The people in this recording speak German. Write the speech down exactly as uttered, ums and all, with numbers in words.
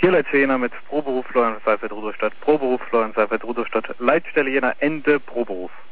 Hier Leitstelle Jena mit Proberuf Florian Seifert Rudolstadt, Proberuf Florian Seifert Rudolstadt, Leitstelle Jena Ende Proberuf.